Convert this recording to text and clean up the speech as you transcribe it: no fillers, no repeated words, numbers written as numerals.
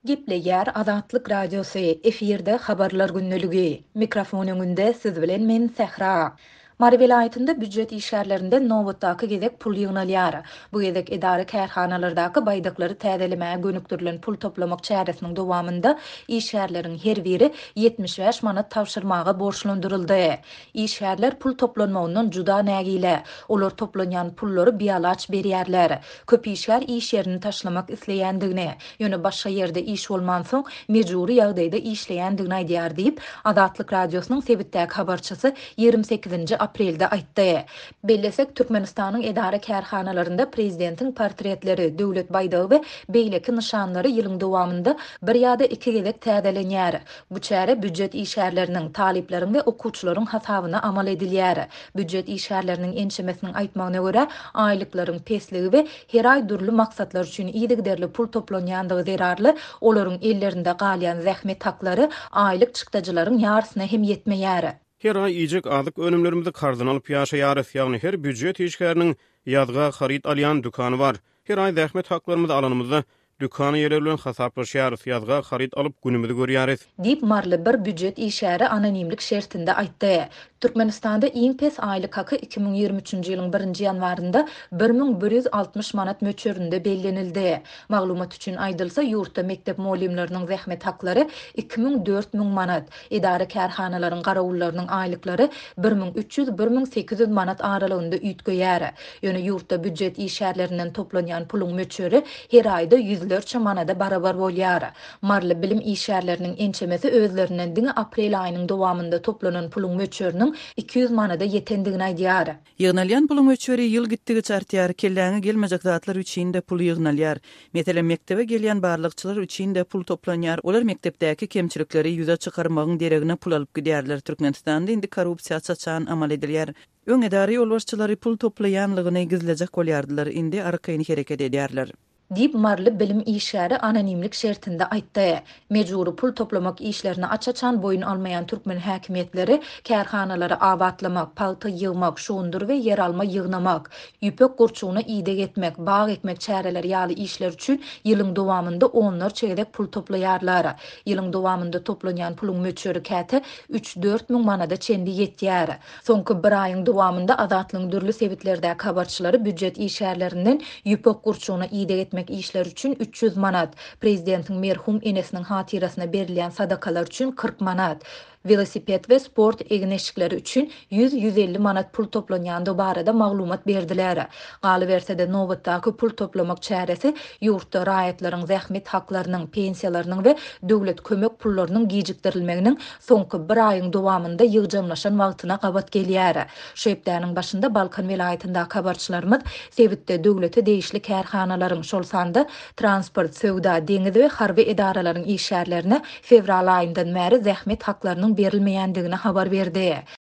Gipleyer Azatlyk Radiosu efirde habarlar günnülügi. Mikrofon öňünde siz bilen men Sehra. Mari vilayetinde büdjet işlerlerinde nowatdaky gezek pul ýygnalýar. Bu gezek edara kärhanalardaky baýdaklary täzelemä gönükdirilen pul toplamak çäresiniň dowamında işlerleriň her biri 75 manat tawşyrmaga borçlandyryldy. İşler pul toplanmagyndan juda nägile. Olar toplanýan pullary biýalaç berýärler. Köp işler iş ýerini taşlamak isleýändigini, ýöne başga ýerde iş bolman soň mejburi ýagdaýda işleýändigini aýdýar diýip Azatlyk Radiosynyň Sebitdäki habarçysy 28 aprelde aýtdy. Bellesek Türkmenistanyň edara kärhanalarynda prezidentiň portretleri, döwlet baýdagy we beýleki nişanlary ýylyň dowamında bir ýa-da iki gezek täzelenýär. Bu çäre büdjet işlerleriniň, talipleriň we okuwçylaryň hasabyna amal edilýär. Büdjet işlerleriniň ençemesiniň aýtmagyna görä, aýlyklaryň pesligi we her aý durly maksatlar üçin ýygyderli pul toplanýandygy zerarly, olaryň ellerinde galýan zähmet haklary aýlyk çykdagylaryň ýarsyna hem ýetmeýär. Her ay ýyjek azyk önümlerimizi kardan alyp ýaşaýarys, ýagny her büdjet işgäriniň ýazga harit alýan dükany bar. Her ay zähmet haklarymyzy alanymyzda dükany ýerler bilen hasaplaşýarys, ýazga harit alyp günümizi görýäris. Dip marly bir büdjet işäri anonimlik şertinde aýtdy. Türkmenistanda iň pes aýlyk haky 2023-nji ýylyň 1-nji ýanwarynda 1160 manat möçöründe bellenildi. Maglumat üçin aýdylsa, ýurtda mektep muallimleriniň zähmet haklary 2000-4000 manat, edara kärhanalaryň garawullarynyň aýlyklary 1300-1800 manat aralygynda üýtgeýär. Ýöne ýurtda büdjet işärlerinden toplanýan puluň möçöri her aýda yüzlerçe manada barabar bolýar. Marly bilim işärleriniň ençemesi özlerinden diňe aprel aýynyň dowamında toplanan puluň möçöriniň 200 manada ýetendigini aýdýar. Ýygnalýan puluň möçöri ýyl gitdigi çartýar, kelläňe gelmejek zatlar üçin de pul ýygnalýar. Meselem mektebe gelýän barlykçylar üçin de pul toplanýar. Olar mektepdäki kemçilikleri ýüze çykarmagyň deregine pul alyp gidýärler. Türkmenistanda indi korrupsiýa çaçan amal edilýär. Öň edary ýolbaşçylary pul toplaýanlygyny gizlejek bolýardylar, indi arkaýyny hereket edýärler. Dip marly bilim işäri anonimlik şertinde aýtdy. Mejburi pul toplamak işlerini açaçan boyun almayan Türkmen häkimetleri kärhanalary abatlamak, palty ýygmak, şuundur we yer alma ýygnamak, ýüpek gurçugyna ide etmek, bag ekmek çäreleri ýaly işler üçin ýylyň dowamında onlarça gezek pul toplaýarlar. Ýylyň dowamında toplanýan puluň möçöri käte 3-4 000 manada çendi ýetýär. Soňky bir aýyň dowamında Azatlyň dürli sebitlerdäki habarçylary büdjet işärlerinden ýüpek gurçugyna ide etmek işler üçün 300 manat, prezidentiň merhum enesiniň hatirasyna berilýän sadakalar üçün 40 manat, velosiped we sport egneşikleri üçün 100-150 manat pul toplanýandy barada maglumat berdiler. Galyberse-de nowatdaky pul toplamak çäresi ýurtda raýatlaryň zähmet haklarynyň, pensiýalarynyň we döwlet kömek pullarynyň gijikdirilmeginiň soňky bir aýyň dowamında ýygjamlaşan wagtyna gabat gelýär. Şeýpdäniň başynda Balkan vilayetinde habarçylarymyz Sebitde döwlete değişli kärhanalaryň şol sanda transport, söwda, deňiz we harby edaralaryň işärlerine fevral aýyndan bäri zähmet haklarynyň berilmeýändigine habar berdi.